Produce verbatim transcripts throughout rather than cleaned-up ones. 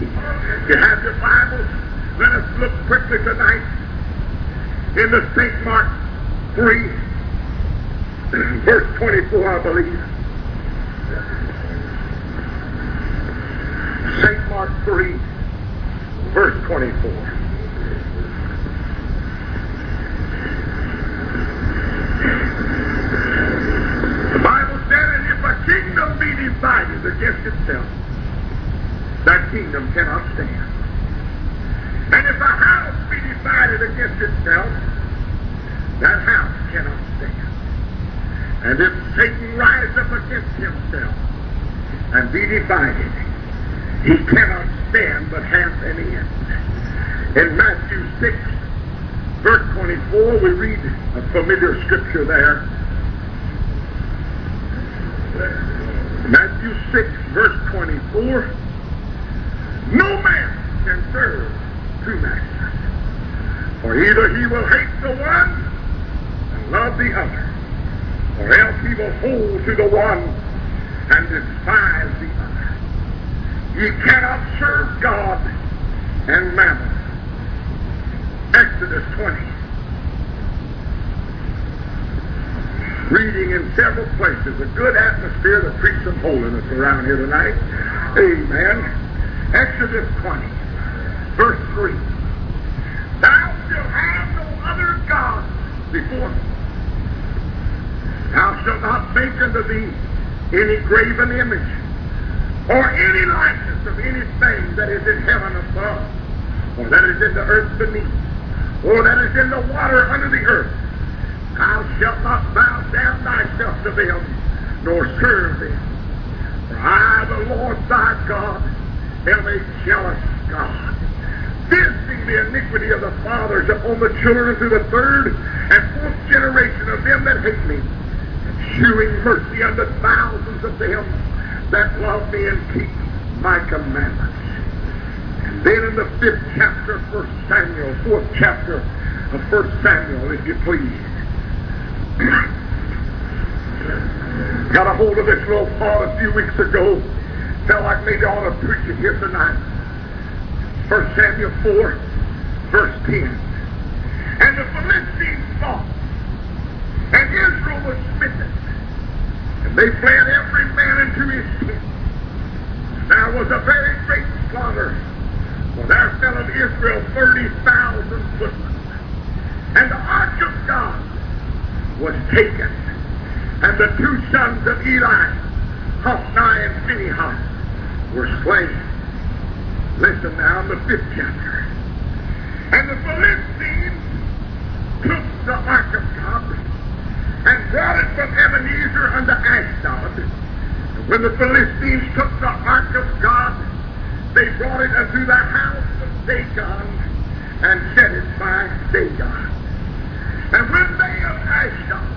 If you have your Bible, let us look quickly tonight in the Saint Mark three, verse twenty-four, I believe. Saint Mark three, verse twenty-four. The Bible said, and if a kingdom be divided against itself, that kingdom cannot stand. And if a house be divided against itself, that house cannot stand. And if Satan rise up against himself and be divided, he cannot stand but have an end. In Matthew six, verse twenty-four, we read a familiar scripture there. Matthew six, verse twenty-four. No man can serve two masters, for either he will hate the one and love the other, or else he will hold to the one and despise the other. Ye cannot serve God and mammon. Exodus twenty. Reading in several places. A good atmosphere to preach some holiness around here tonight. Amen. Exodus twenty, verse three. Thou shalt have no other gods before me. Thou shalt not make unto thee any graven image, or any likeness of anything that is in heaven above, or that is in the earth beneath, or that is in the water under the earth. Thou shalt not bow down thyself to them, nor serve them. For I, the Lord thy God, am a jealous God, visiting the iniquity of the fathers upon the children to the third and fourth generation of them that hate me, and shewing mercy unto thousands of them that love me and keep my commandments. And then in the fifth chapter of First Samuel, fourth chapter of First Samuel, if you please. Got a hold of this little thought a few weeks ago. Felt like maybe I ought to preach it here tonight. First Samuel four, verse ten. And the Philistines fought, and Israel was smitten, and they fled every man into his tent. There was a very great slaughter, for there fell of Israel thirty thousand footmen. And the ark of God was taken, and the two sons of Eli, Hophni and Phinehas, were slain. Listen now in the fifth chapter. And the Philistines took the ark of God and brought it from Ebenezer unto Ashdod. And when the Philistines took the ark of God, they brought it unto the house of Dagon and set it by Dagon. And when they of Ashdod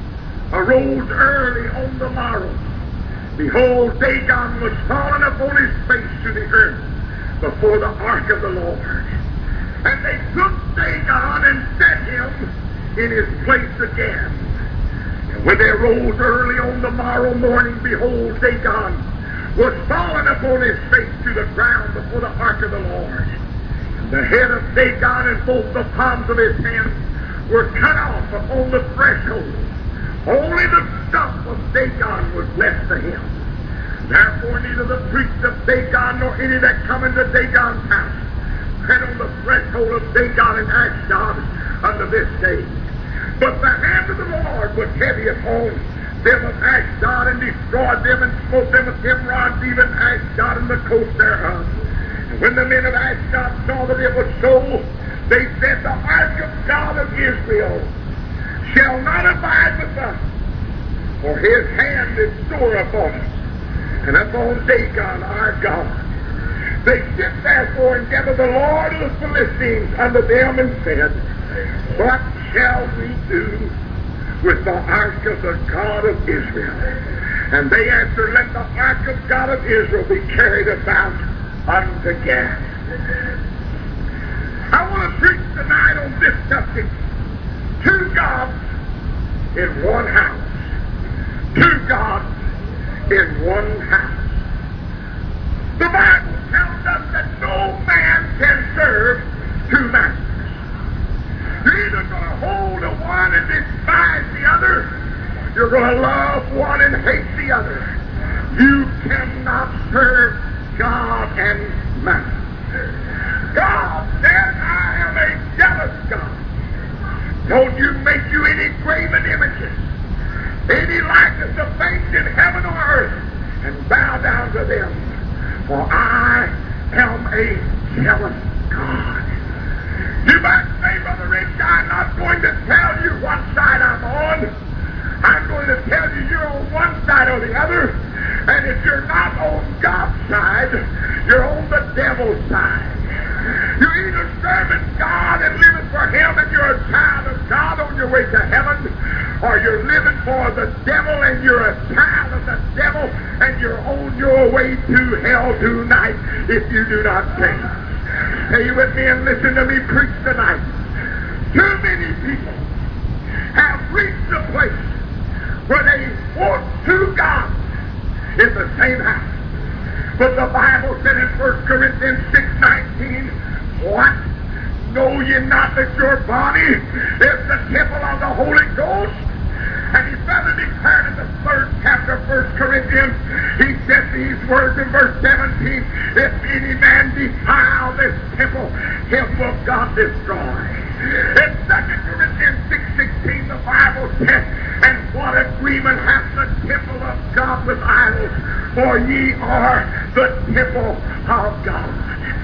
arose early on the morrow, behold, Dagon was fallen upon his face to the earth before the ark of the Lord. And they took Dagon and set him in his place again. And when they rose early on the morrow morning, behold, Dagon was fallen upon his face to the ground before the ark of the Lord. And the head of Dagon and both the palms of his hands were cut off upon the threshold. Only the stump of Dagon was left to him. Therefore neither the priests of Dagon nor any that come into Dagon's house tread on the threshold of Dagon and Ashdod unto this day. But the hand of the Lord was heavy upon them of Ashdod, and destroyed them and smote them with hemorrhoids, even Ashdod and the coast thereof. And when the men of Ashdod saw that it was so, they said, the ark of God of Israel shall not abide with us, for his hand is sore upon us, and upon Dagon our God. They sent therefore and gathered the Lord of the Philistines unto them, and said, what shall we do with the ark of the God of Israel? And they answered, let the ark of God of Israel be carried about unto Gath. I want to preach tonight on this subject. Two gods in one house. Two gods in one house. The Bible tells us that going to love one and hate the other. You cannot serve God and mammon. God said, I am a jealous God. Don't you make you any graven images, any likeness of things in heaven or earth, and bow down to them. For I am a jealous God. You might say, Brother Rich, I'm not going to tell you what side I'm on. I'm going to tell you you're on one side or the other. And if you're not on God's side, you're on the devil's side. You're either serving God and living for Him and you're a child of God on your way to heaven, or you're living for the devil and you're a child of the devil and you're on your way to hell tonight if you do not change. Stay with me and listen to me preach tonight. Too many people have reached a place where they want two gods in the same house. But the Bible said in First Corinthians six nineteen, what? Know ye not that your body is the temple of the Holy Ghost? And he further declared in the third chapter of First Corinthians, he said these words in verse seventeen, if any man defile this temple, him will God destroy. In Second Corinthians six sixteen, the Bible says, and what agreement hath the temple of God with idols? For ye are the temple of God.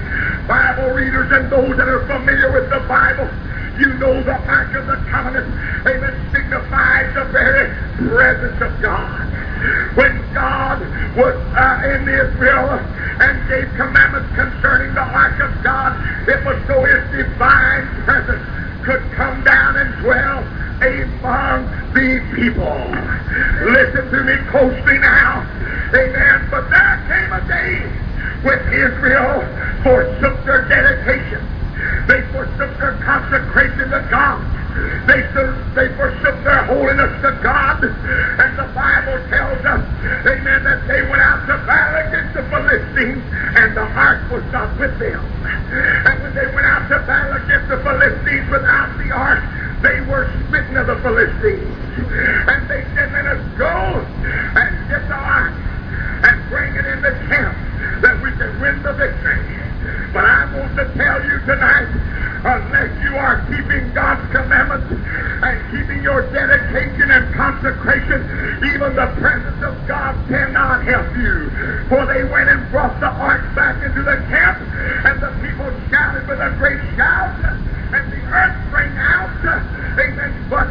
Bible readers and those that are familiar with the Bible, you know the Ark of the Covenant, amen, signifies the very presence of God. When God was uh, in Israel and gave commandments concerning the Ark of God, it was so His divine presence could come down and dwell among the people. Listen to me closely now. Amen. But there came a day when Israel forsook their dedication. They forsook their consecration to God. They, they forsook their holiness to God. And the Bible tells us, amen, that they went out to battle against the Philistines and the ark was not with them. And when they went out to battle against the Philistines without the ark, they were smitten of the Philistines. And they said, let us go and get the ark and bring it in the camp that we can win the victory. But I want to tell you tonight, unless you are keeping God's commandments and keeping your dedication and consecration, even the presence of God cannot help you. For they went and brought the ark back into the camp, and the people shouted with a great shout, and the earth rang out, amen, but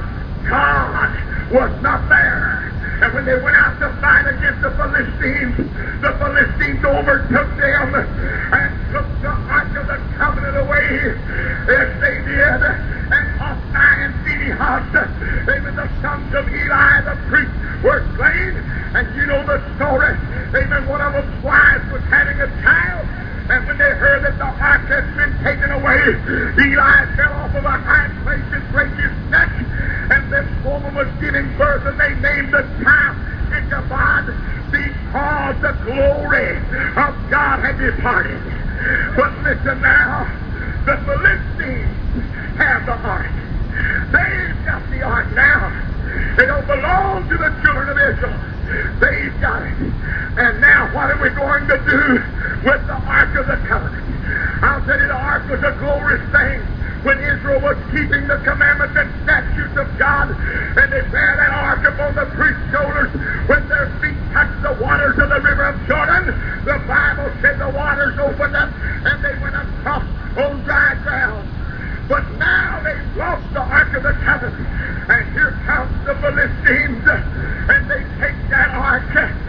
God was not there. And when they went out to fight against the Philistines, the Philistines overtook them and took the Ark of the Covenant away. Yes, they did. And Hophni and Phinehas, even the sons of Eli, the priest, were slain. And you know the story. Amen. One of them's wives was having a child. And when they heard that the ark had been taken away, Eli fell off of a high place and break his neck. And this woman was giving birth, and they named the child Ichabod because the glory of God had departed. But listen now, the Philistines have the ark. They've got the ark now. It don't belong to the children of Israel. They've got it. And now what are we going to do with the Ark of the Covenant? I'll tell you, the Ark was a glorious thing when Israel was keeping the commandments and statutes of God, and they bear that Ark upon the priest's shoulders. When their feet touched the waters of the river of Jordan, the Bible said the waters opened up and they went across on dry ground. But now they've lost the Ark of the Covenant. And here comes the Philistines. And they take that Ark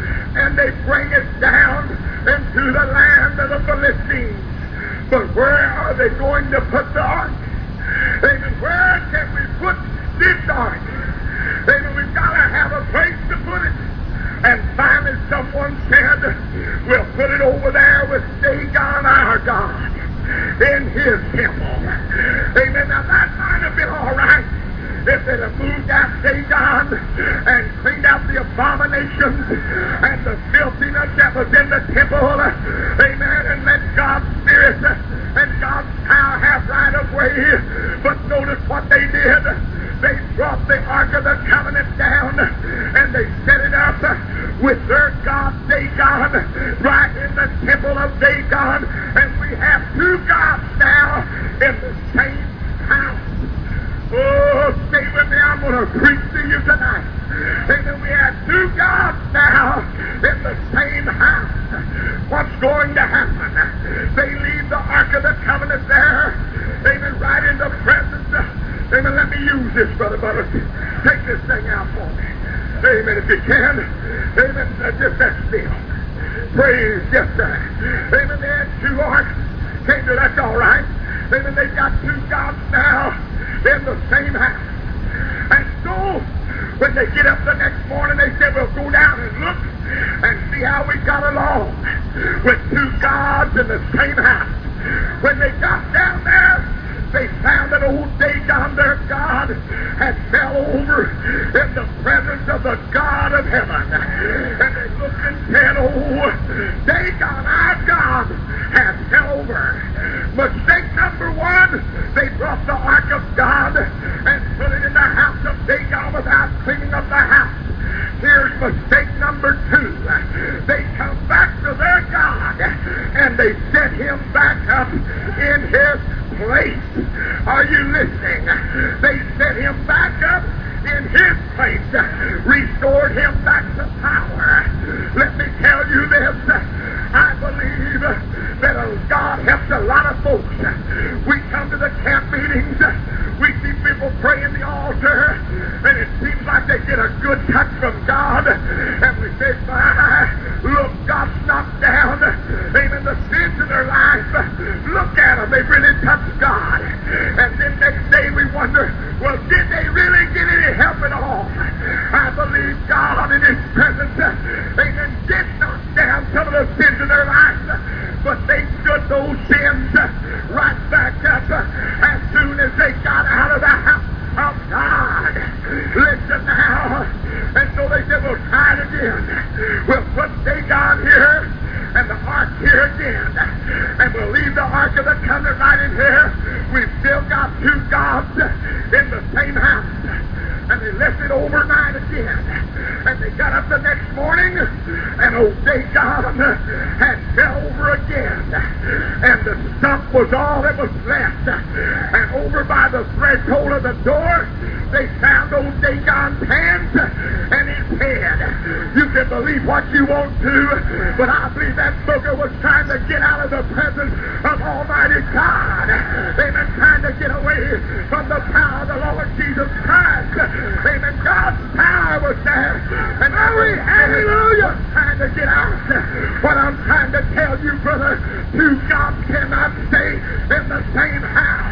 and they bring it down into the land of the Philistines. But where are they going to put the Ark? Amen. Where can we put this Ark? Amen. We've got to have a place to put it. And finally someone said, we'll put it over there with Dagon, our God, in His temple. Amen. Now that might have been all right if they'd have moved out Dagon and cleaned out the abominations and the filthiness that was in the temple. Amen. And let God's Spirit and God's power have right of way. But notice what they did. They brought the Ark of the Covenant down and with their God Dagon right in the temple of Dagon, and we have two gods now in the same house. Oh, stay with me. I'm going to preach to you tonight. Amen. We have two gods now in the same house. What's going to happen? They leave the Ark of the Covenant there. Amen. Right in the presence. Amen. Let me use this, Brother Butler. Take this thing out for me. Amen. If you can. Amen. Uh, just that still. Praise. Yes, sir. Amen. They had two arks. Can't do that's all right. Amen. They got two gods now in the same house. And so, when they get up the next morning, they said, we'll go down and look and see how we got along with two gods in the same house. When they got down there, they found that old Dagon, their God, had fell over in the presence of the God of heaven. And they looked and said, oh, Dagon, our God, has fell over. Mistake number one, they brought the Ark of God and put it in the house of Dagon without cleaning up the house. Here's mistake number two. They come back to their God and they set him back up in his place. Are you listening? They set him back up in his place, restored him back to power. Let me tell you this. I believe that God helps a lot of folks. We come to the camp meetings, we see people pray in the altar, and it seems like they get a good touch from God, and we say, my, look, God's knocked down, amen, the sins in their life. Look at them, they've really touched God. And then next day we wonder, well, did they really get any help at all? I believe God in His presence, amen, did knock down some of the sins in their life, but they stood those sins right back up as soon as they got out of the house of God. Listen now. And so they said, we'll try it again. We'll put Dagon here and the Ark here again. And we'll leave the Ark of the Covenant right in here. We've still got two gods in the same house. And they left it overnight again. And they got up the next morning, and old Dagon had fell over again. And the stump was all that was left. And over by the threshold of the door, they found old Dagon's hands and his head. You can believe what you want to, but I believe that booger was trying to get out of the presence of Almighty God. They've been trying to get away from the power of the Lord Jesus Christ. Amen. God's power was there. And every hallelujah trying to get out. What I'm trying to tell you, brother, two gods cannot stay in the same house.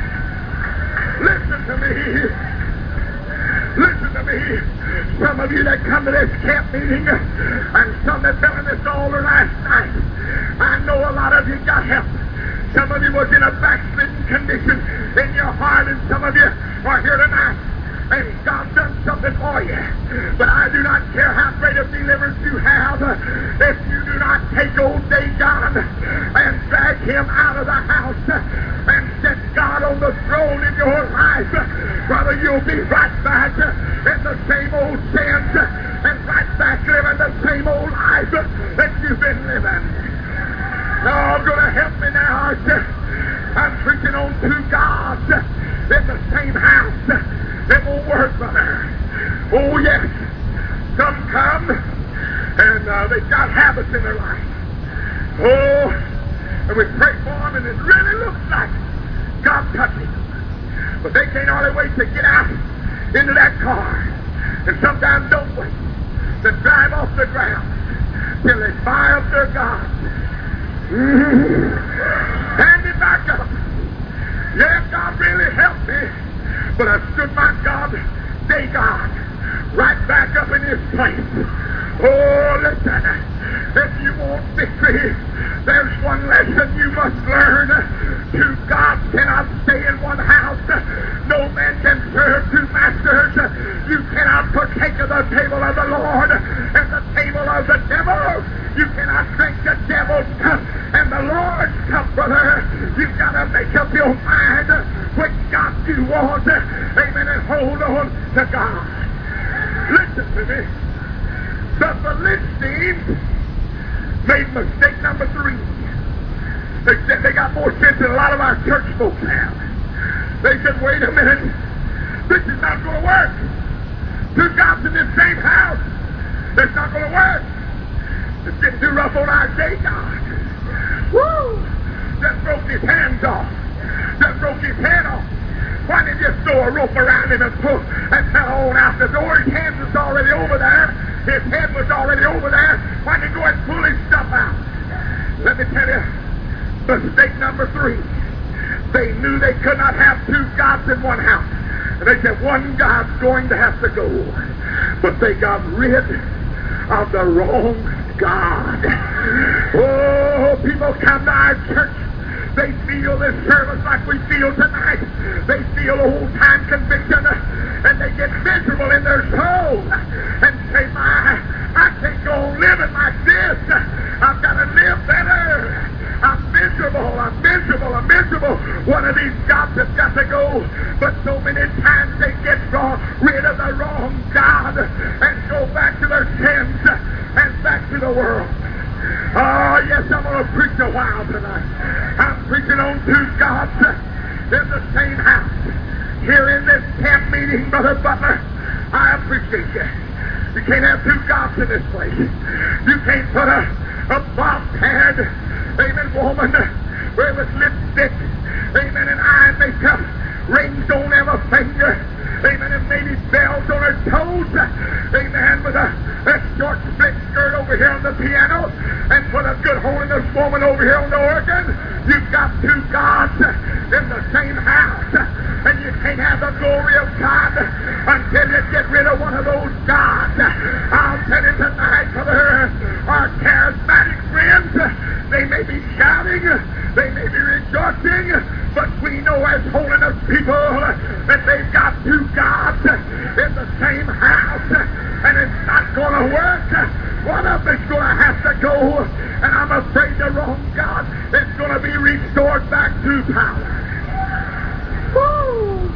Listen to me. Listen to me. Some of you that come to this camp meeting and some that fell in this altar last night, I know a lot of you got help. Some of you was in a backslidden condition in your heart, and some of you are here tonight. And God's done something for you. But I do not care how great a deliverance you have, if you do not take old Dagon and drag him out of the house and set God on the throne in your life, brother, you'll be right back in the same old sins and right back living the same old life that you've been living. No, going to help me now. I'm preaching on two gods in the same house. It won't work, brother. Oh, yes. Some come, and uh, they've got habits in their life. Oh, and we pray for them, and it really looks like God touching them. But they can't hardly wait to get out into that car. And sometimes don't wait to drive off the ground till they fire up their God. Mm-hmm. Hand it back up. Yeah, God really helped me. But I stood my God, Dagon, right back up in his place. Oh, listen, if you want victory, there's one lesson you must learn. Two gods cannot stay in one house. No man can serve two masters. You cannot partake of the table of the Lord and the table of the devil. You cannot drink the devil's cup and the Lord's cup, brother. You've got to make up your mind which God you want. Amen. And hold on to God. Listen to me. The Philistines made mistake number three. They said they got more sense than a lot of our church folks have. They said, wait a minute, this is not going to work. Two gods in this same house, it's not going to work. It's getting too rough on our day, God. Woo! Just broke his hands off. Just broke his head off. Why didn't you just throw a rope around him and pull and fell on out the door? His hands was already over there. His head was already over there. Why didn't you go and pull his stuff out? Let me tell you, mistake number three. They knew they could not have two gods in one house. And they said, one God's going to have to go. But they got rid of the wrong God. Oh, people come to our church. They feel this service like we feel tonight. They feel old-time conviction, and they get miserable in their soul and say, my, I can't go on living like this. I've got to live better. I'm miserable, I'm miserable, I'm miserable. One of these gods has got to go. But so many times they get wrong, rid of the wrong God and go back to their sins and back to the world. Oh, yes, I'm going to preach a while tonight. I'm preaching on two gods in the same house. Here in this camp meeting, Brother Butler, I appreciate you. You can't have two gods in this place. You can't put a, a bob-haired, amen, woman with lipstick, amen, and eye makeup, rings on every finger, amen, and maybe bells on her toes, amen, with a, a short split skirt over here on the piano, and put a good holiness woman over here on the organ. You've got two gods in the same house, and you can't have the glory of God until you get rid of one of those gods. I'll tell you tonight, brother, our charismatic friends, they may be shouting, they may be rejoicing, but we know as holiness people that they've got two gods in the same house, and it's not going to work. One of them is going to have to go, and I'm afraid the wrong God is going to be restored back to power. Woo!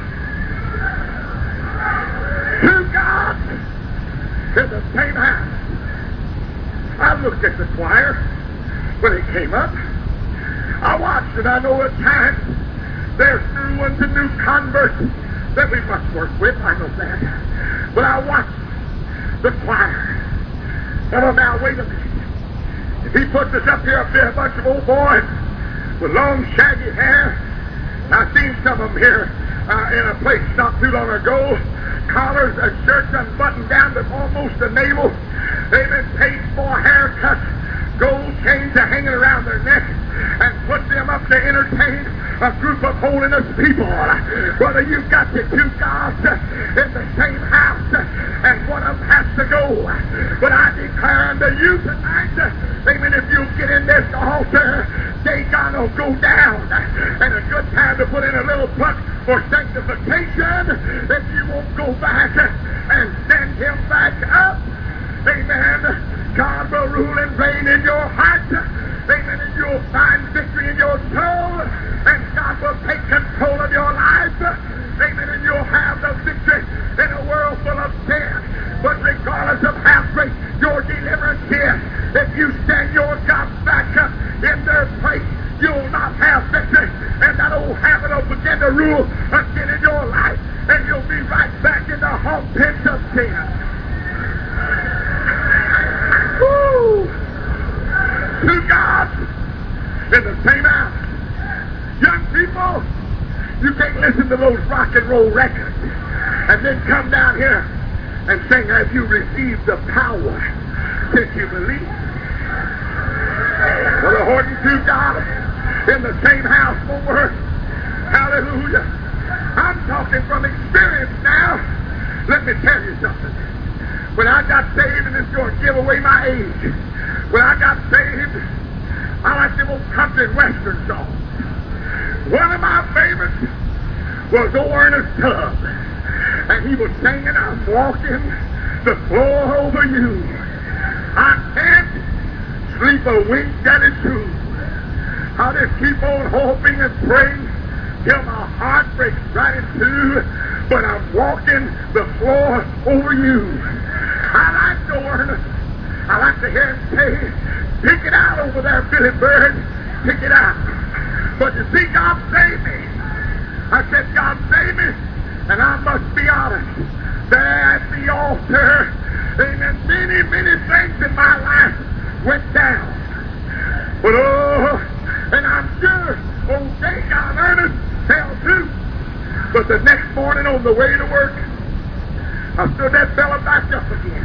Two gods in the same house. I looked at the choir when it came up. I watched it. I know at times there's new ones and new converts that we must work with. I know that. But I watched the choir. Oh, now, wait a minute. If he puts us up here, up there, a bunch of old boys with long, shaggy hair. I've seen some of them here uh, in a place not too long ago. Collars, uh, shirts unbuttoned down to almost the navel. They've been paid for haircuts. Gold chains are hanging around their neck, and put them up to entertain a group of holiness people. Brother, you've got your two gods in the same house, and one of them has to go. But I declare unto you tonight, amen, if you get in this altar, Dagon will go down. And a good time to put in a little buck for sanctification if you won't go back and send him back up. Amen. God will rule and reign in your heart. Amen. And you'll find victory in your soul. And God will take control of your life. Amen. And you'll have the victory in a world full of sin. But regardless of how great your deliverance is, if you stand your God back up in their place, you'll not have victory. And that old habit will begin to rule again in your life. And you'll be right back in the hog pits of sin. Woo! Two gods in the same house. Young people, you can't listen to those rock and roll records and then come down here and sing, have you received the power since you believe? Well, the hoarding two gods in the same house won't work. Hallelujah. I'm talking from experience now. Let me tell you something. When I got saved, and it's going to give away my age, when I got saved, I like them old country and western songs. One of my favorites was old Ernest Tubb, and he was singing, I'm walking the floor over you. I can't sleep a wink, that is true. I just keep on hoping and praying till my heart breaks right in two, but I'm walking the floor over you. I like the Ernest. I like to hear him say, pick it out over there, Billy Bird. Pick it out. But you see, God saved me. I said, God saved me, and I must be honest. There at the altar, amen, many, many things in my life went down. But oh, and I'm sure old Dagon Ernest fell too. But the next morning on the way to work, I stood that fella back up again.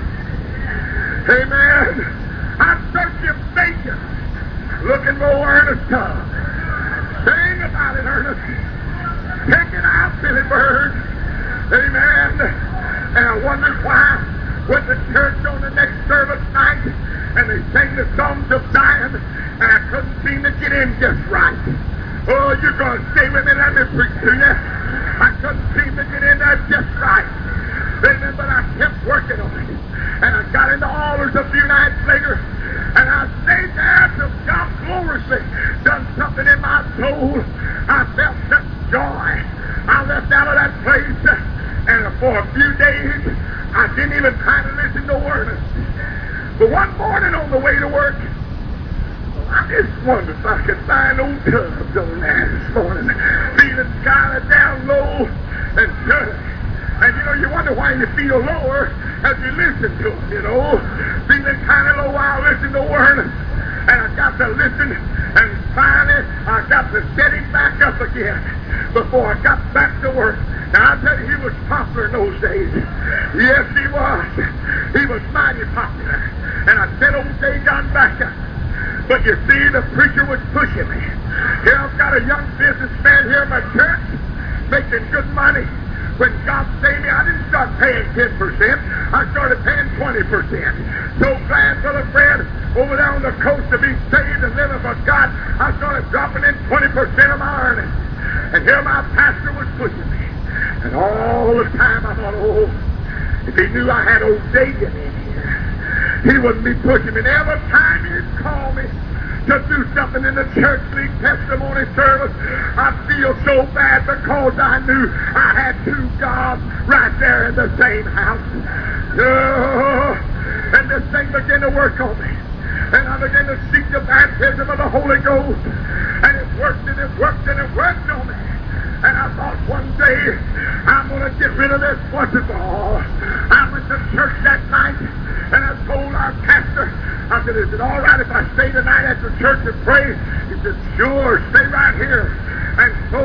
Amen. I searched him thinking, looking more earnest tongue. Sing about it, Ernest. Pick it out, Billy Bird. Amen. And I wondered why when the church on the next service night and they sang the songs of Zion and I couldn't seem to get in just right. Oh, you're going to stay with me, let me preach to you. I couldn't seem to get in there just right. Amen, but I kept working on it. And I got into orders a few nights later, and I stayed there till God gloriously done something in my soul. I felt such joy. I left out of that place, and for a few days, I didn't even try to listen to Ernest. But one morning on the way to work, I just wondered if I could find old Tubbs on there this morning, feeling kind of down low and dirty. And you know, you wonder why you feel lower as you listen to him, you know. Feeling kind of low while I listen to Ernest. And I got to listen, and finally I got to set him back up again before I got back to work. Now, I tell you, he was popular in those days. Yes, he was. He was mighty popular. And I set old Dagon back up. But you see, the preacher was pushing me. Here I've got a young businessman here in my church making good money. When God saved me, I didn't start paying ten percent. I started paying twenty percent. So glad, Brother Fred, over there on the coast to be saved and living for God, I started dropping in twenty percent of my earnings. And here my pastor was pushing me. And all the time I thought, oh, if he knew I had old Dagon in here, he wouldn't be pushing me. And every time he'd call me to do something in the church league testimony service, I feel so bad because I knew I had two gods right there in the same house. Oh, and this thing began to work on me. And I began to seek the baptism of the Holy Ghost. And it worked and it worked and it worked on me. And I thought one day, I'm going to get rid of this once and for all. I went to church that night, and I told our pastor, I said, is it all right if I stay tonight after church and pray? He said, sure, stay right here. And so,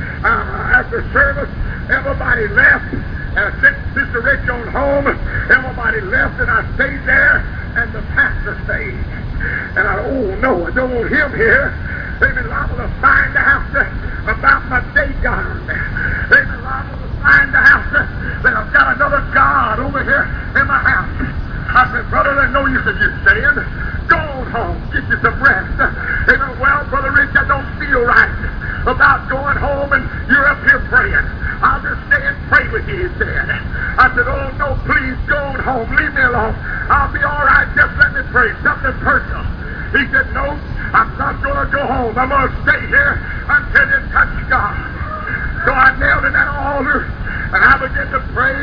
uh, after service, everybody left. And I sent Sister Rich on home. Everybody left, and I stayed there, and the pastor stayed. And I, oh, no, I don't want him here. They've been liable to find out about my Dagon. They've been liable to find out that I've got another God over here in my house. I said, brother, there's no use of you staying. Go on home, get you some rest. They said, well, Brother Rich, I don't feel right about going home and you're up here praying. I'll just stay and pray with you, he said. I said, oh, no, please, go on home. Leave me alone. I'll be all right. Just let me pray. Something personal. He said, no, I'm not going to go home. I'm going to stay here until you touch God. So I knelt in that altar, and I began to pray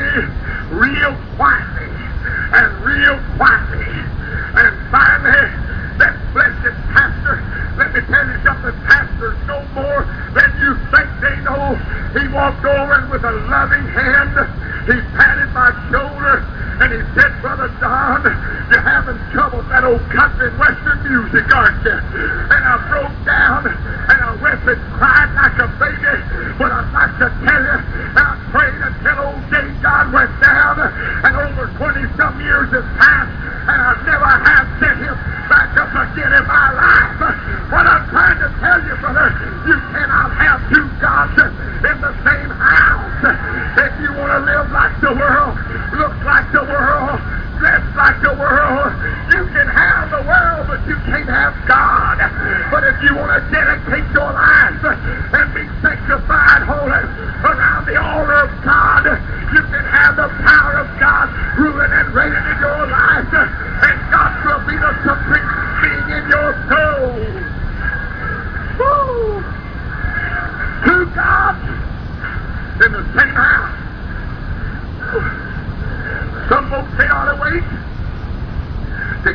real quietly and real quietly. And finally, that blessed pastor, let me tell you something, pastors no more than you think they know. He walked over and with a loving hand, he patted my shoulder, and he said, Brother Don, you're having trouble with that old country and western music, aren't you? And I broke down, and I wept and cried like a baby. But I'd like to tell you, I prayed until old Dagon went down, and over twenty-some years has passed, and I never have sent him back up again in my life. What I'm trying to tell you, brother, you cannot have two gods in the same house. If you want to live like the world, look like the world, dress like the world, you can have the world, but you can't have God. But if you want to get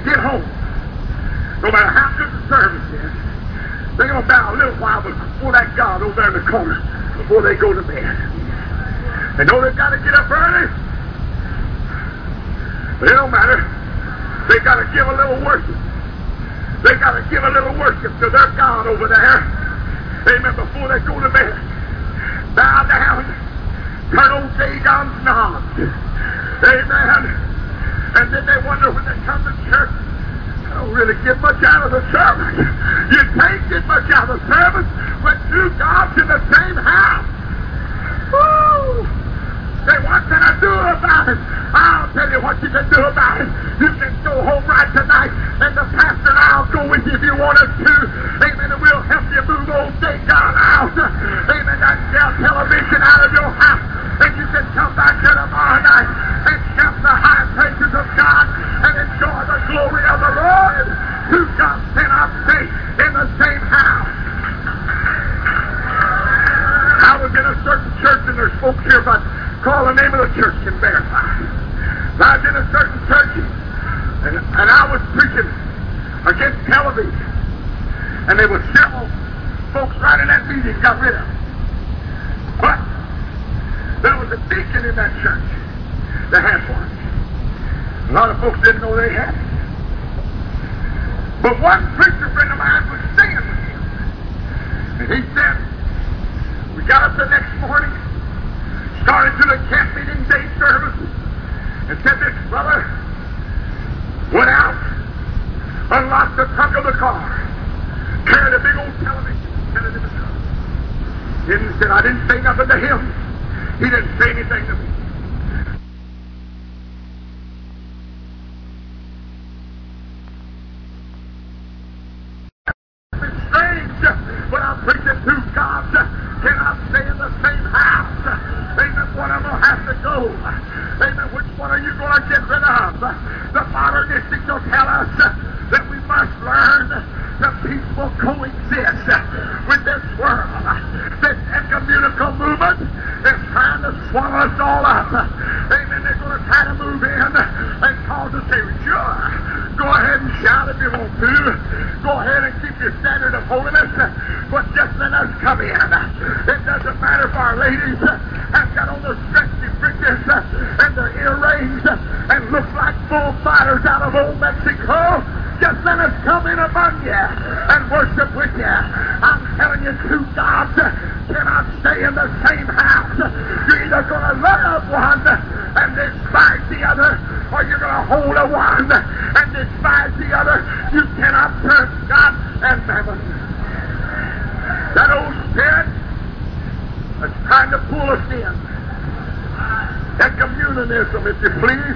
get home, no matter how good the service is, they're going to bow a little while before that God over there in the corner before they go to bed. They know they've got to get up early, but it don't matter. They've got to give a little worship. They've got to give a little worship to their God over there. Amen. Before they go to bed, bow down, turn on Dagon's knobs. Amen. And then they wonder when they come to church, I don't really get much out of the service. You can't get much out of the service when two gods in the same house. Woo! Say, what can I do about it? I'll tell you what you can do about it. You can go home right tonight, and the pastor and I'll go with you if you want us to. Amen. And we'll help you move old Dagon out. Amen. That cell television out of your house. And you can come back here tomorrow night and shout the high praises of God and enjoy the glory of the Lord. Two gods cannot stay in the same house. I was in a certain church, and there's folks here, but call the name of the church and verify. I was in a certain church, and, and I was preaching against television. And there were several folks right in that meeting got rid of it. But there was a deacon in that church that had one. A lot of folks didn't know they had it. But one preacher friend of mine was staying with him. And he said, we got up the next morning, started to the camp meeting day service, and said this brother went out, unlocked the trunk of the car, carried a big old television, set it in the trunk. He said, I didn't say nothing to him. He didn't say anything to me. It's strange, but I'm preaching two gods cannot stay in the same house. Amen. One of them will have to go. Amen. Which one are you going to get rid of? The modernistics will tell us that we must learn to peaceful coexist with this world. This ecumenical movement is trying to swallow us all up. Amen. They're going to try to move in and cause us to say, sure, go ahead and shout if you want to. Go ahead and keep your standard of holiness, but just let us come in. It doesn't matter if our ladies have got on their stretchy breeches and their earrings and look like bullfighters out of old Mexico. Just let us come in among you and worship with you. I'm telling you, two gods cannot stay in the same house. You're either going to love one and despise the other, or you're going to hold a one and despise the other. You cannot serve God and mammon. That old spirit that's trying to pull us in. Ecumenism, if you please,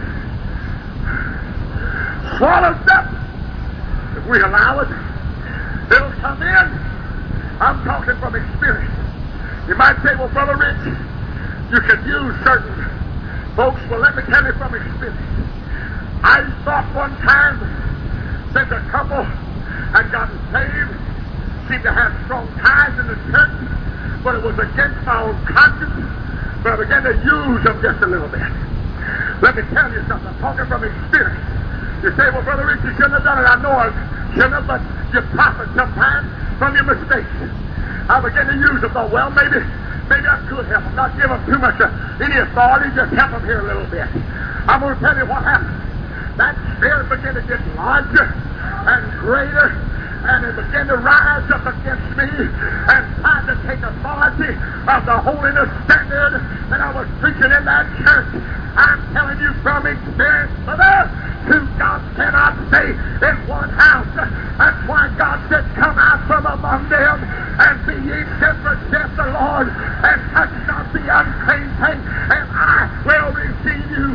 swallows up. If we allow it, it'll come in. I'm talking from experience. You might say, well, Brother Rich, you can use certain folks. Well, let me tell you from experience. I thought one time that a couple had gotten saved, seemed to have strong ties in the church, but it was against my own conscience. But I began to use them just a little bit. Let me tell you something. I'm talking from experience. You say, well, Brother Rich, you shouldn't have done it. I know I shouldn't have, but you profit sometimes from your mistakes. I began to use them. Thought, well, maybe, maybe I could help them. Not give them too much uh, any authority. Just help them here a little bit. I'm going to tell you what happened. That spirit began to get larger and greater, and it began to rise up against me and tried to take authority of the holiness standard that I was preaching in that church. I'm telling you from experience, brother, two gods cannot stay in one house. That's why God said, come out from among them and be ye separate, saith the Lord, and touch not the unclean thing, and I will receive you.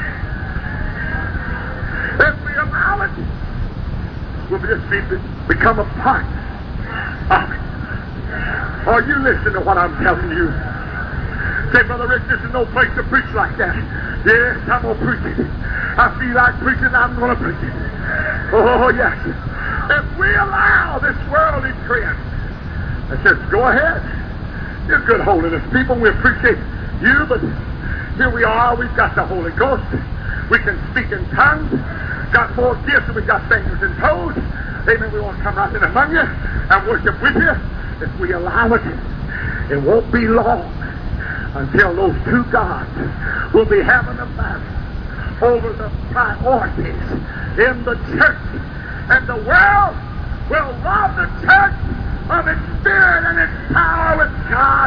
If we allow it, we'll just be, become a part of it. Or you listen to what I'm telling you. Say, Brother Rick, this is no place to preach like that. Yes, I'm going to preach it. I feel like preaching, I'm going to preach it. Oh, yes. If we allow this worldly trend that says, go ahead, you're good holiness people, we appreciate you, but here we are, we've got the Holy Ghost. We can speak in tongues. got more gifts than we got fingers and toes. Amen. We want to come right in among you and worship with you. If we allow it, it won't be long until those two gods will be having a battle over the priorities in the church. And the world will rob the church of its spirit and its power with God.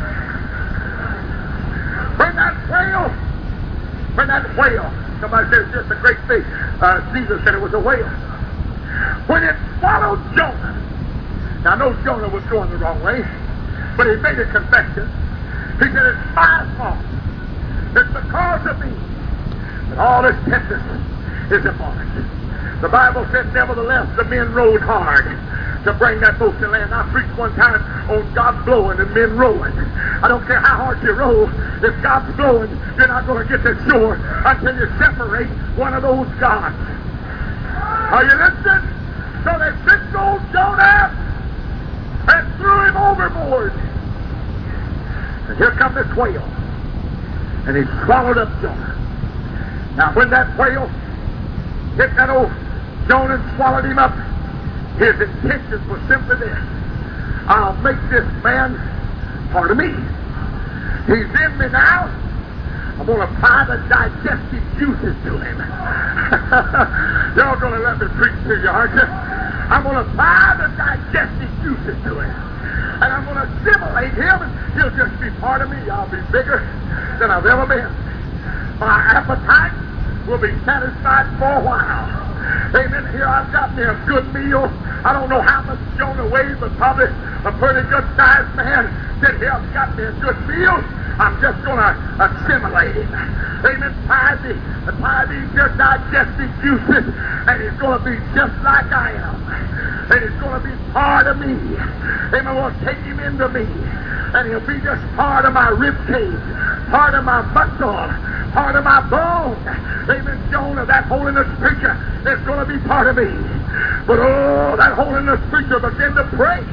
When that whale, when that whale, somebody says it's just a great fish. Uh, Jesus said it was a whale. When it swallowed Jonah, now I know Jonah was going the wrong way, but he made a confession. He said, it's my fault. It's because of me that all this tempest is upon us. The Bible said, nevertheless, the men rowed hard to bring that boat to land. I preached one time on God blowing and men rowing. I don't care how hard you row. If God's blowing, you're not going to get to shore until you separate one of those gods. Are you listening? So they picked old Jonah and threw him overboard. And here comes this whale. And he swallowed up Jonah. Now when that whale hit that old Jonah and swallowed him up, his intentions were simply this: I'll make this man part of me. He's in me now. I'm going to apply the digestive juices to him. Y'all going to let me preach to you, aren't you? I'm going to apply the digestive juices to him. And I'm going to assimilate him, and he'll just be part of me. I'll be bigger than I've ever been. My appetite will be satisfied for a while. Amen. Here I've got me a good meal. I don't know how much Jonah weighed, but probably a pretty good sized man. Said, here I've got me a good meal. I'm just going to assimilate him. Amen. Tie, the, tie these here digestive juices, and he's going to be just like I am. And he's going to be part of me. Amen. I'm going to take him into me. And he'll be just part of my rib cage, part of my muscle, part of my bone. Amen. Jonah, that holiness preacher, is going to be part of me. But oh, that holiness preacher began to pray.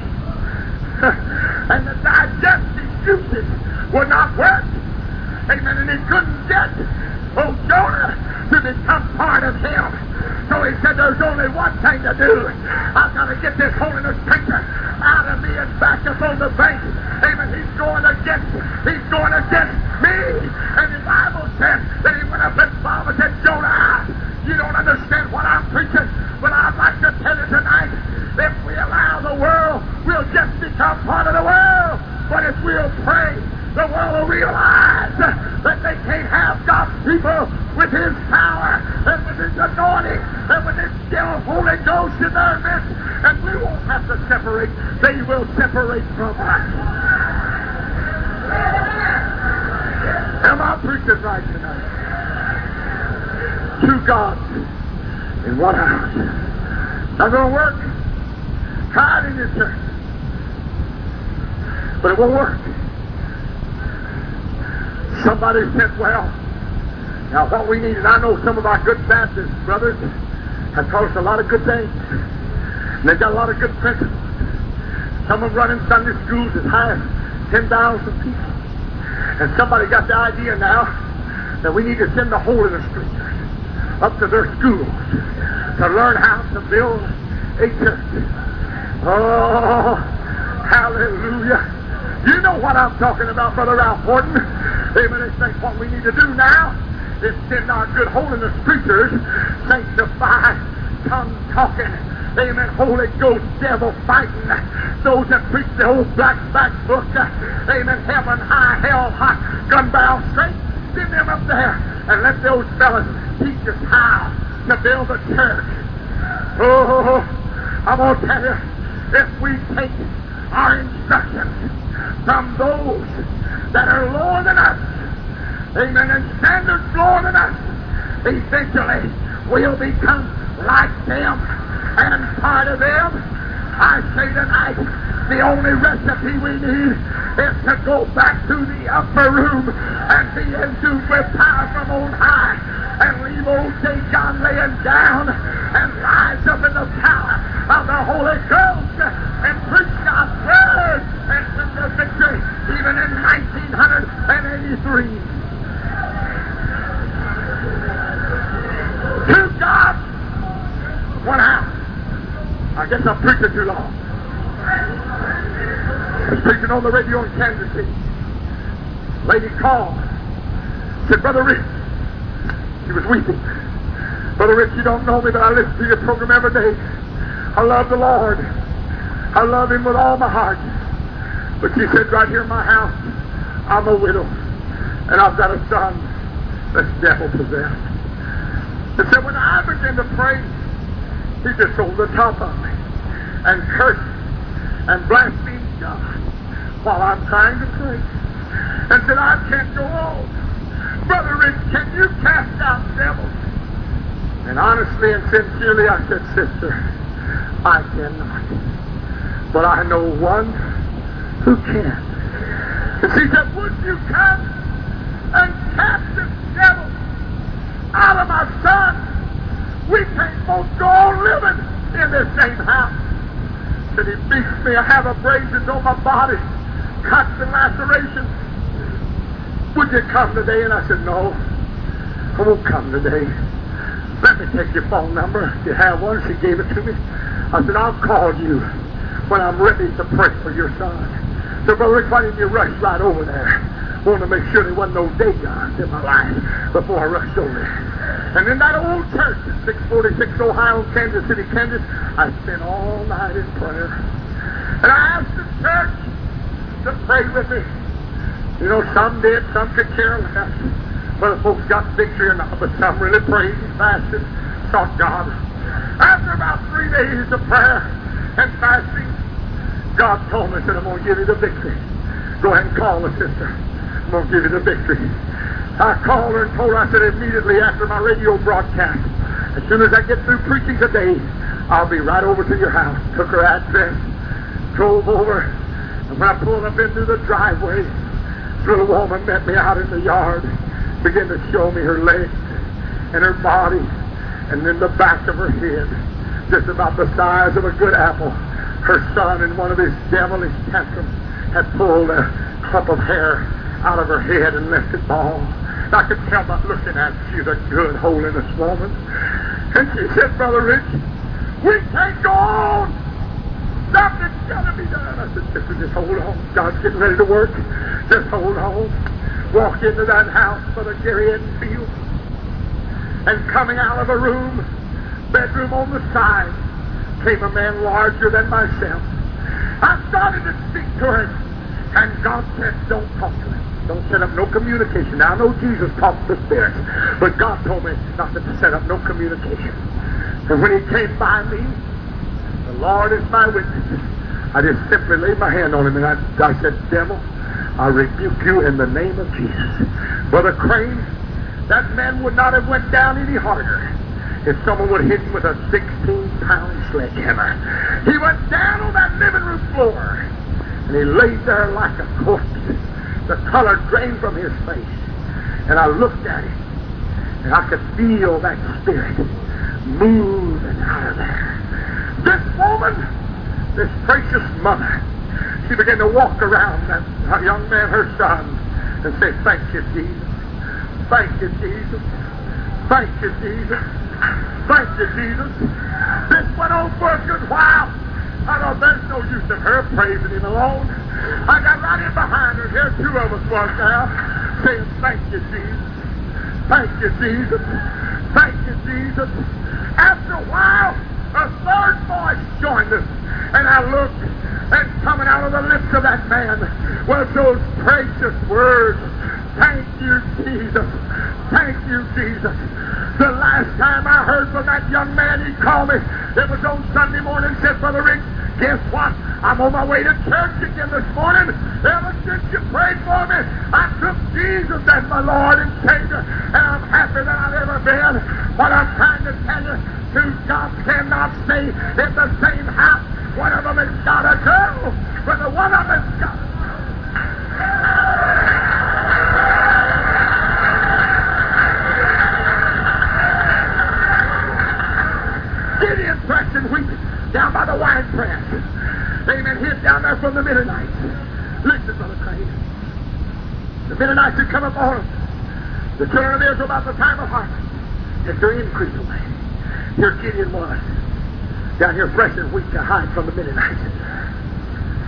And the digestive juices would not work. Amen. And he couldn't get oh Jonah to become part of him. So he said, there's only one thing to do. I've got to get this holiness preacher out of me and back up on the bank. Amen. He's going against, he's going against me. And the Bible says that he went up and Bob and said, Jonah, you don't understand what I'm preaching, but I'd like to tell you tonight, if we allow the world, we'll just become part of the world. But if we'll pray, the world will realize that they can't have God's people with His power and with His anointing and with His still Holy Ghost in their midst, and we won't have to separate. They will separate from us. Am I preaching right tonight? Two gods in one house. Not going to work. Try it in your church, but it won't work. Somebody said, well, now what we need, and I know some of our good Baptist brothers have taught us a lot of good things, and they've got a lot of good principles. Some of them running Sunday schools as high as ten thousand people. And somebody got the idea now that we need to send the holiness preachers up to their schools to learn how to build a church. Oh, hallelujah. You know what I'm talking about, Brother Ralph Horton. Amen. They think what we need to do now is send our good holiness preachers, sanctified, tongue-talking, amen, Holy Ghost, devil fighting, those that preach the old black back book, amen, heaven high, hell hot, gun barrel straight. Send them up there and let those fellas teach us how to build a church. Oh, I'm going to tell you, if we take our instructions from those that are lower than us, amen, and standards lower than us, eventually we'll become like them and part of them. I say tonight, the only recipe we need is to go back to the upper room and be endued with power from on high and leave old J. John laying down and rise up in the power of the Holy Ghost and preach God's word and win the victory even in nineteen eighty-three. Two gods I was preaching on the radio in Kansas City. Lady called. Said, Brother Rich. She was weeping. Brother Rich, you don't know me, but I listen to your program every day. I love the Lord. I love Him with all my heart. But she said, right here in my house, I'm a widow. And I've got a son that's devil possessed. And so when I began to pray, he just over the top of me and cursed and blasphemed God while I'm trying to pray. And said, I can't go on. Brother Rich, can you cast out devils? And honestly and sincerely I said, sister, I cannot. But I know one who can. And she said, would you come and cast this devil out of my son? We can't both go on living in this same house. Said he beats me. I have abrasions on my body, cuts and lacerations. Would you come today? And I said, no, I won't come today. Let me take your phone number. If you have one, she gave it to me. I said, I'll call you when I'm ready to pray for your son. So, Brother Rick, why didn't you rush right over there? I wanted to make sure there wasn't no day gods in my life before I rushed over there. And in that old church at six forty-six Ohio, Kansas City, Kansas, I spent all night in prayer. And I asked the church to pray with me. You know, some did, some could care less. Whether folks got victory or not, but some really prayed and fasted, sought God. After about three days of prayer and fasting, God told me, said, I'm going to give you the victory. Go ahead and call the sister. I'm going to give you the victory. I called her and told her, I said, immediately after my radio broadcast, as soon as I get through preaching today, I'll be right over to your house. Took her address, drove over, and when I pulled up into the driveway, this little woman met me out in the yard, began to show me her legs and her body, and then the back of her head, just about the size of a good apple. Her son, in one of his devilish tantrums, had pulled a clump of hair out of her head and left it bald. I could tell by looking at her, she's a good, holiness woman. And she said, Brother Rich, we can't go on. Something's got to be done. I said, sister, just hold on. God's getting ready to work. Just hold on. Walked into that house for the Gary Enfield, and coming out of a room, bedroom on the side, came a man larger than myself. I started to speak to him, and God said, don't talk to him. Don't set up no communication. Now, I know Jesus talks to spirits, but God told me not to set up no communication. And when he came by me, the Lord is my witness. I just simply laid my hand on him, and I, I said, devil, I rebuke you in the name of Jesus. Brother Crane, that man would not have went down any harder if someone would hit him with a sixteen-pound sledgehammer. He went down on that living room floor, and he laid there like a corpse. The color drained from his face. And I looked at him, and I could feel that spirit moving out of there. This woman, this precious mother, she began to walk around that young man, her son, and say, thank you, Jesus. Thank you, Jesus. Thank you, Jesus. Thank you, Jesus. This went on for a good while. I thought there's no use of her praising him alone. I got right in behind her. Here two of us was now, saying, thank you, Jesus. Thank you, Jesus. Thank you, Jesus. After a while, a third voice joined us, and I looked, and coming out of the lips of that man was those precious words, thank you, Jesus. Thank you, Jesus. The last time I heard from that young man, he called me. It was on Sunday morning, said, Brother Rick, guess what? I'm on my way to church again this morning. Ever since you prayed for me, I took Jesus as my Lord and Savior, and I'm happy that I've ever been. What I'm trying to tell you, two gods cannot stay in the same house. One of them has got to go, but the one of them has got to go. Gideon Preston Wheat down by the wine press. Amen. Hid down there from the Midianites. Listen, Brother Crane. The Midianites had come upon them. The children of Israel about the time of harvest. Get their increase away. Here Gideon was. Down here fresh and weak to hide from the Midianites.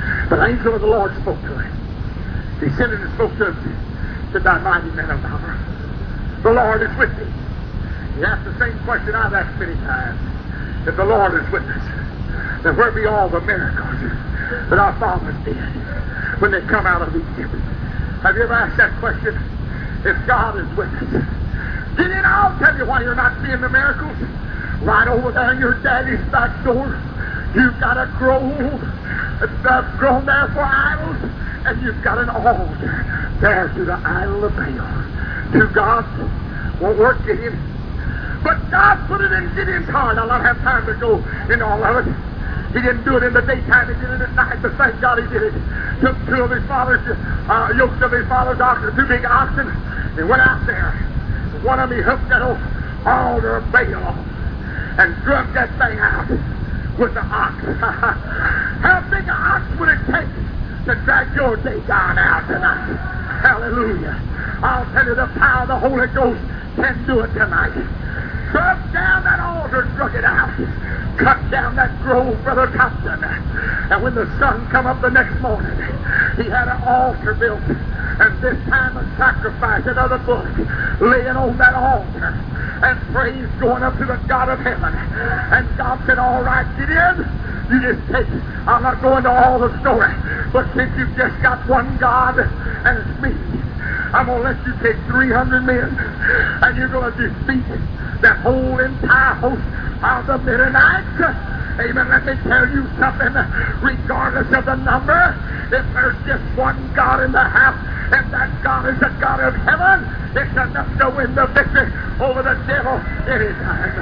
But the angel of the Lord spoke to him. He sent and spoke to him, said, Thy mighty men of valor, the Lord is with thee. He asked the same question I've asked many times. If the Lord is with us, then where be all the miracles that our fathers did when they come out of Egypt? Have you ever asked that question? If God is with us, get in, I'll tell you why you're not seeing the miracles. Right over there in your daddy's back door, you've got a grove that's grown there for idols, and you've got an altar there to the idol of Baal. Two gods won't work, Gideon. But God put it in Gideon's heart. I'll not have time to go into all of it. He didn't do it in the daytime, he did it at night, but thank God he did it. Took two of his father's, uh, yokes of his father's oxen, two big oxen, and went out there. One of them he hooked that old altar of Baal and drug that thing out with the ox. How big an ox would it take to drag your Dagon out tonight? Hallelujah. I'll tell you, the power of the Holy Ghost can do it tonight. Drug down that altar, drug it out. Cut down that grove, Brother Thompson. And when the sun come up the next morning, he had an altar built. And this time of sacrifice, another book, laying on that altar. And praise going up to the God of heaven. And God said, all right, Gideon, you just take, I'm not going to all the story, but since you've just got one God, and it's me, I'm going to let you take three hundred men, and you're going to defeat that whole entire host of the Midianites. Amen. Let me tell you something. Regardless of the number, if there's just one God in the house, and that God is the God of heaven, it's enough to win the victory over the devil anytime.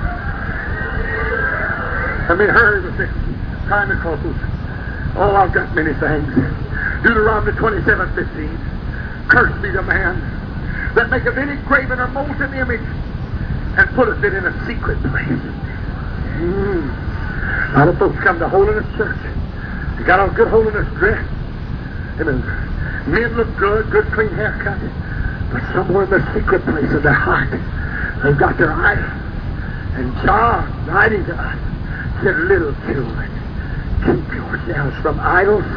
Let me hurry with this. Time to close. Oh, I've got many things. Deuteronomy twenty-seven fifteen. Cursed be the man that maketh any graven or molten image and putteth it in a secret place. Mm. A lot of folks come to Holiness Church. They got on good holiness dress. Amen. Men look good, good clean haircut. But somewhere in the secret place of their heart, they've got their idol. And John, writing to us, said, little children, keep yourselves from idols.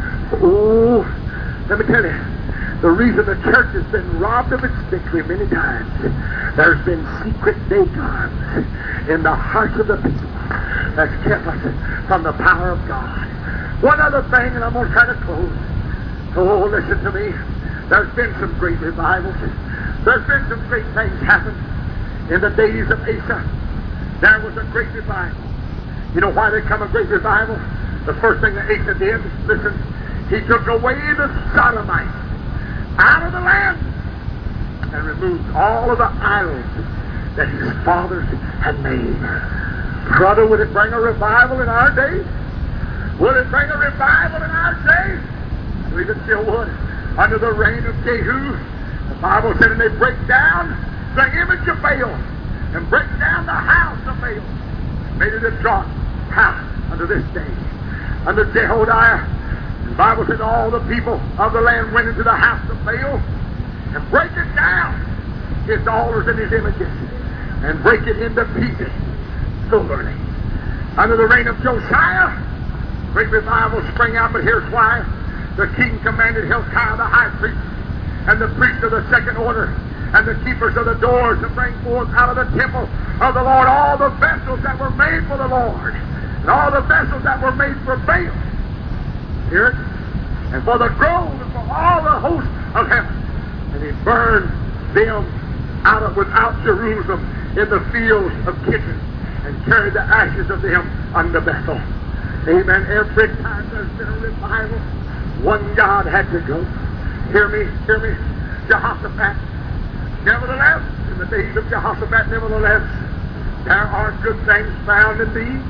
Oh, let me tell you, the reason the church has been robbed of its victory many times, there's been secret Dagons in the hearts of the people that's kept us from the power of God. One other thing, and I'm going to try to close. Oh, listen to me. There's been some great revivals. There's been some great things happen. In the days of Asa, there was a great revival. You know why there come a great revival? The first thing that Asa did, listen, he took away the Sodomites out of the land and removed all of the idols that his fathers had made. Brother, would it bring a revival in our days? Would it bring a revival in our days? I believe it still would. Under the reign of Jehu, the Bible said, and they break down the image of Baal and break down the house of Baal. Made it a draught house unto this day. Under Jehoiada, the Bible said all the people of the land went into the house of Baal and break it down, his altars and his images, and break it into pieces thoroughly. Under the reign of Josiah, great revival sprang out, but here's why. The king commanded Hilkiah the high priest and the priest of the second order and the keepers of the doors to bring forth out of the temple of the Lord all the vessels that were made for the Lord and all the vessels that were made for Baal. Hear it? And for the grove and for all the hosts of heaven. And he burned them out of without Jerusalem in the fields of Kittim and carried the ashes of them unto Bethel. Amen. Every time there's been a revival, one God had to go. Hear me, hear me. Jehoshaphat. Nevertheless, in the days of Jehoshaphat, nevertheless, there are good things found in thee,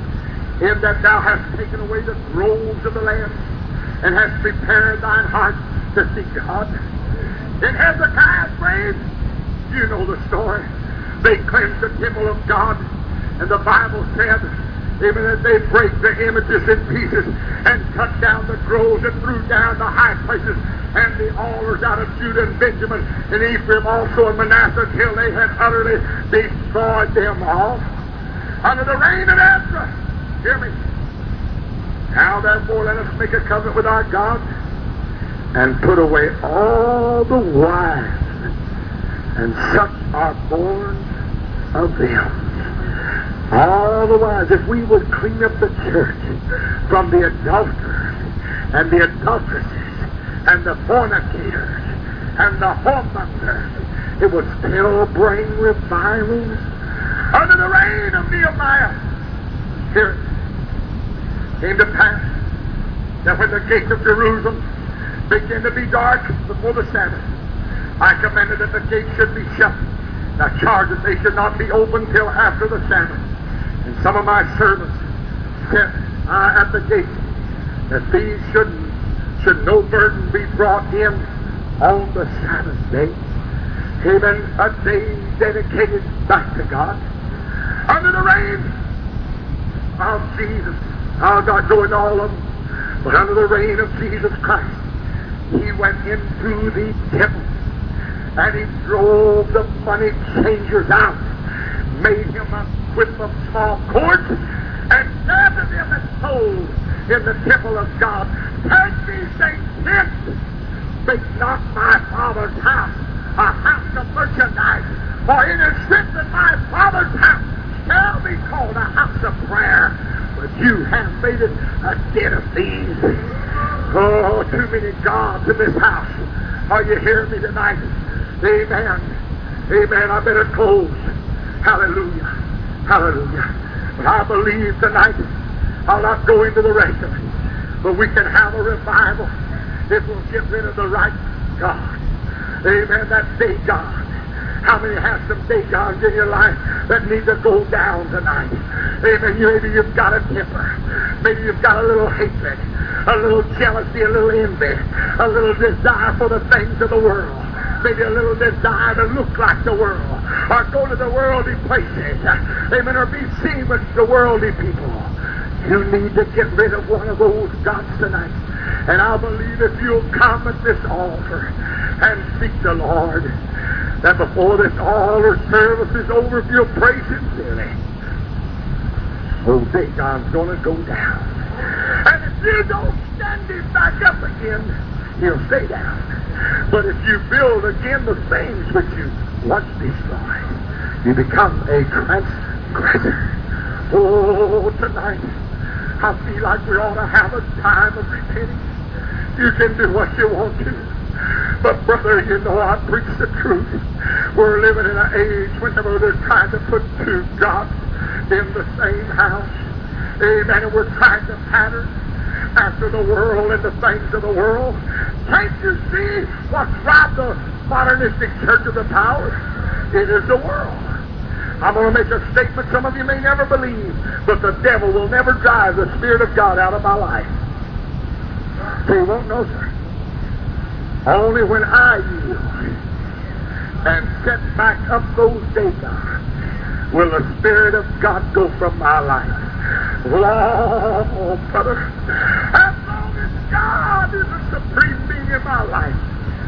in that thou hast taken away the groves of the land, and hast prepared thine heart to seek God. In Hezekiah's reign, you know the story. They cleansed the temple of God, and the Bible said, even as they break the images in pieces and cut down the groves and threw down the high places and the altars out of Judah and Benjamin and Ephraim also and Manasseh until they had utterly destroyed them all. Under the reign of Ezra, hear me, Now therefore let us make a covenant with our God, and put away all the wives, and such are born of them. All the wives. If we would clean up the church from the adulterers, and the adulteresses, and the fornicators, and the whoremongers, it would still bring revival. Under the reign of Nehemiah, here it came to pass that when the gates of Jerusalem began to be dark before the Sabbath, I commanded that the gates should be shut. I charged that they should not be opened till after the Sabbath. And some of my servants set uh, at the gate that these should should no burden be brought in on the Sabbath day. Amen. A day dedicated back to God. Under the reign of Jesus. I'll not go into all of them. But under the reign of Jesus Christ, He went into the temple and He drove the money changers out, made him a whip of small cords, and gathered them and sold in the temple of God. Take these things hence, make not my Father's house a house of merchandise, for it is written that my Father's house shall be called a house of prayer, but you have made it a den of thieves. Oh, too many gods in this house. Are you hearing me tonight? Amen. Amen. I better close. Hallelujah. Hallelujah. But I believe tonight, I'll not go into the rest of it, but we can have a revival if we'll get rid of the right God. Amen. That day God. How many have some day gods in your life that need to go down tonight? Amen. Maybe you've got a temper. Maybe you've got a little hatred, a little jealousy, a little envy, a little desire for the things of the world. Maybe a little desire to look like the world, or go to the worldly places. Amen. Or be seen with the worldly people. You need to get rid of one of those gods tonight. And I believe if you'll come at this altar and seek the Lord, that before this altar service is over, if you'll pray sincerely, old Dagon's going to go down. And if you don't stand him back up again, he'll stay down. But if you build again the things which you once destroyed, you become a transgressor. Oh, tonight, I feel like we ought to have a time of repenting. You can do what you want to. But brother, you know I preach the truth. We're living in an age whenever they're trying to put two gods in the same house. Amen. And we're trying to pattern after the world and the things of the world. Can't you see what's robbed the modernistic church of the power? It is the world. I'm going to make a statement some of you may never believe, but the devil will never drive the Spirit of God out of my life. He won't know, sir. Only when I yield and set back up those Dagons will the Spirit of God go from my life. Oh, brother, as long as God is the supreme being in my life,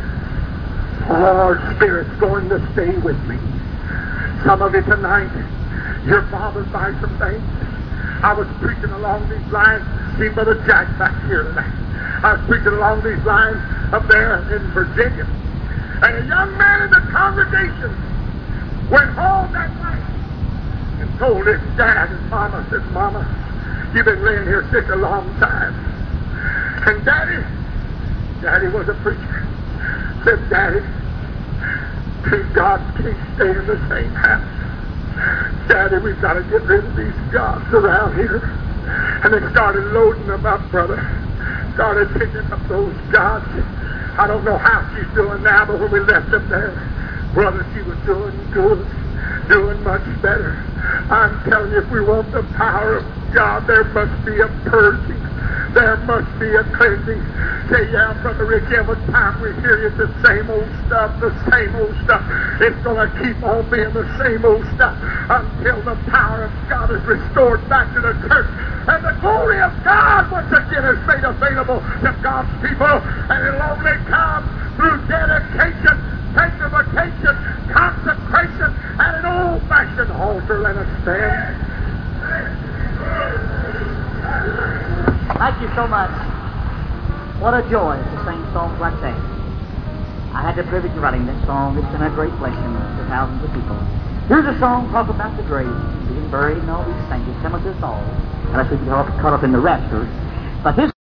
our Spirit's going to stay with me. Some of you tonight, you're bothered by some things. I was preaching along these lines. See Brother Jack back here tonight. I was preaching along these lines up there in Virginia. And a young man in the congregation went home that night and told his dad and mama, said, Mama, you've been laying here sick a long time. And Daddy, Daddy was a preacher, said, Daddy, two gods can't stay in the same house. Daddy, we've got to get rid of these gods around here. And they started loading them up, brother. Started picking up those gods. I don't know how she's doing now, but when we left them there, brother, she was doing good, doing much better. I'm telling you, if we want the power of God, there must be a purging. There must be a cleansing. Say, yeah, Brother Rick, every time we hear you, the same old stuff, the same old stuff. It's going to keep on being the same old stuff until the power of God is restored back to the church. And the glory of God once again is made available to God's people. And it'll only come through dedication, sanctification, consecration, and an old-fashioned altar. Let us stand. Thank you. so much. What a joy to sing songs like that. I had the privilege of writing this song. It's been a great blessing to thousands of people. Here's a song talking about the grave, being buried and all these things. It's coming to us all, unless we get caught up in the rapture. But this